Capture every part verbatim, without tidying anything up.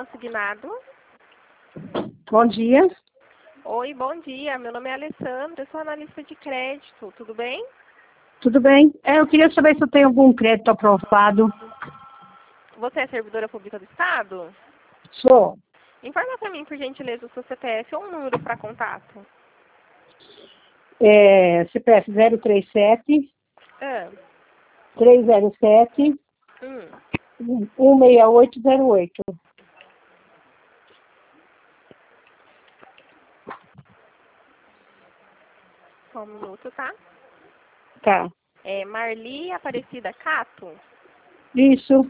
consignado. Bom dia. Oi, bom dia. Meu nome é Alessandra, eu sou analista de crédito. Tudo bem? Tudo bem? É, eu queria saber se eu tenho algum crédito aprovado. Você é servidora pública do Estado? Sou. Informa para mim, por gentileza, o seu C P F ou um número para contato. É, C P F zero três sete, Ah, três zero sete, hum. um seis oito zero oito. Só um minuto, tá? Tá. É Marli Aparecida Cato? Isso.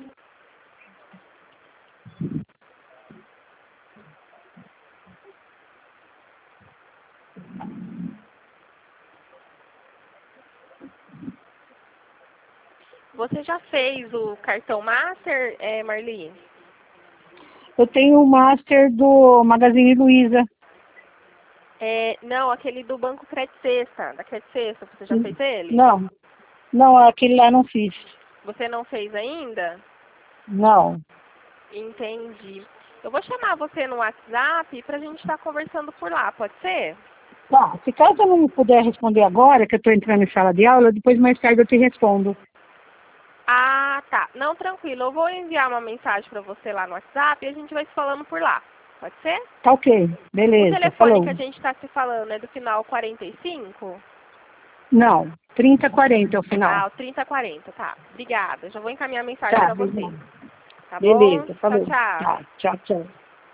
Você já fez o cartão Master, é, Marli? Eu tenho o Master do Magazine Luiza. É, não, aquele do Banco Credit Sexta, da Credit Sexta, você já fez ele? Não. Não, aquele lá não fiz. Você não fez ainda? Não. Entendi. Eu vou chamar você no WhatsApp pra gente estar conversando por lá, pode ser? Tá. Se caso eu não puder responder agora, que eu estou entrando em sala de aula, depois mais tarde eu te respondo. Ah, tá. Não, tranquilo. Eu vou enviar uma mensagem pra você lá no WhatsApp e a gente vai se falando por lá. Pode ser? Tá ok. O Beleza. telefone Falou. que a gente tá se falando é do final quarenta e cinco? Não. trinta quarenta é o final. Ah, o trinta quarenta, tá. Obrigada. Já vou encaminhar a mensagem Tá. pra você. Tá bom? Beleza. Tchau, Falou. tchau. Tá. Tchau, tchau.